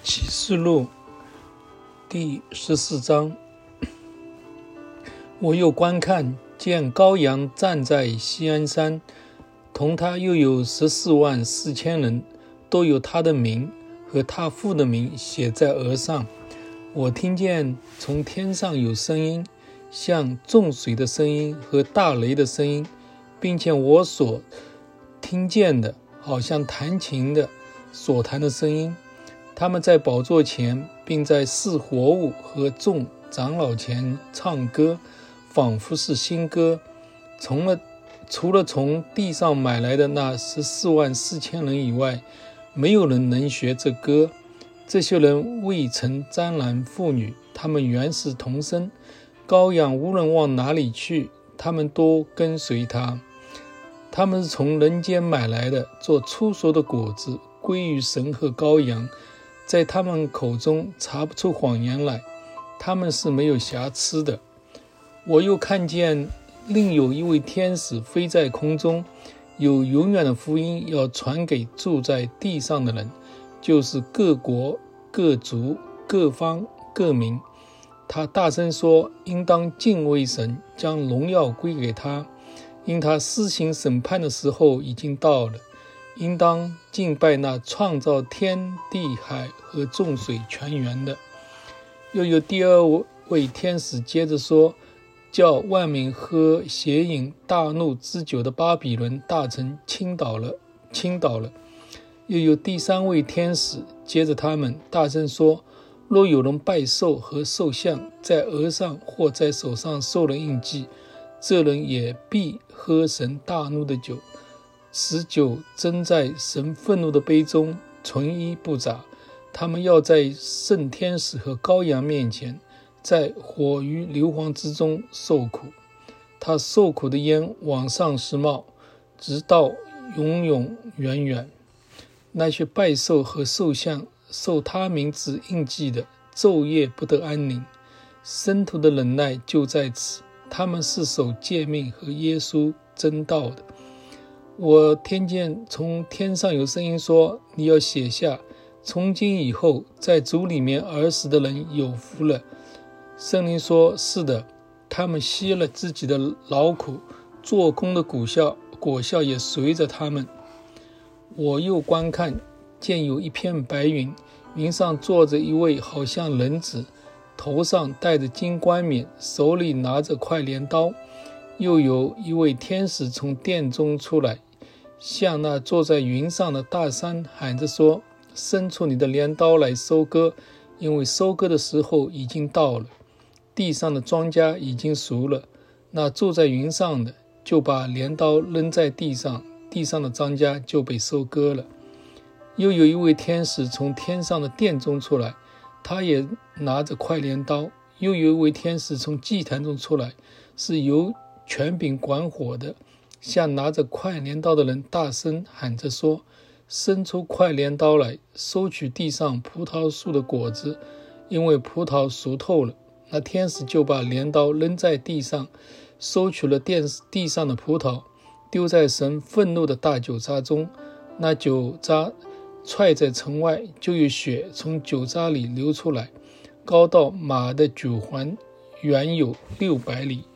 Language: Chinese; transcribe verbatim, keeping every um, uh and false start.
启示录第十四章。我又观看，见羔羊站在锡安山，同他又有十四万四千人，都有他的名和他父的名写在额上。我听见从天上有声音，像众水的声音和大雷的声音，并且我所听见的好像弹琴的所弹的声音。他们在宝座前，并在四活物和众长老前唱歌，仿佛是新歌。从了除了从地上买来的那十四万四千人以外，没有人能学这歌。这些人未曾沾染妇女，他们原是童身。羔羊无论往哪里去，他们都跟随他。他们是从人间买来的，做初熟的果子，归于神和羔羊。在他们口中查不出谎言来，他们是没有瑕疵的。我又看见另有一位天使飞在空中，有永远的福音要传给住在地上的人，就是各国、各族、各方、各民。他大声说，应当敬畏神，将荣耀归给他，因他施行审判的时候已经到了。应当敬拜那创造天地海和众水泉源的。又有第二位天使接着说，叫万民喝邪淫大怒之酒的巴比伦大城倾倒了，倾倒了。又有第三位天使接着他们大声说，若有人拜兽和兽像，在额上或在手上受了印记，这人也必喝神大怒的酒，使酒斟在神愤怒的杯中，纯一不杂。他们要在圣天使和羔羊面前，在火与硫磺之中受苦。他受苦的烟往上时冒，直到永永远远。那些拜兽和兽像，受他名字印记的，昼夜不得安宁。生徒的忍耐就在此，他们是守诫命和耶稣真道的。我听见从天上有声音说，你要写下，从今以后在主里面儿时的人有福了。圣灵说，是的，他们息了自己的劳苦，做工的果效果效也随着他们。我又观看，见有一片白云，云上坐着一位好像人子，头上戴着金冠冕，手里拿着块镰刀。又有一位天使从殿中出来，向那坐在云上的大山喊着说，伸出你的镰刀来收割，因为收割的时候已经到了，地上的庄稼已经熟了。那坐在云上的就把镰刀扔在地上，地上的庄稼就被收割了。又有一位天使从天上的殿中出来，他也拿着块镰刀。又有一位天使从祭坛中出来，是由权柄管火的，向拿着块镰刀的人大声喊着说，伸出块镰刀来，收取地上葡萄树的果子，因为葡萄熟透了。那天使就把镰刀扔在地上，收取了地上的葡萄，丢在神愤怒的大酒渣中。那酒渣踹在城外，就有血从酒渣里流出来，高到马的九环，远有六百里。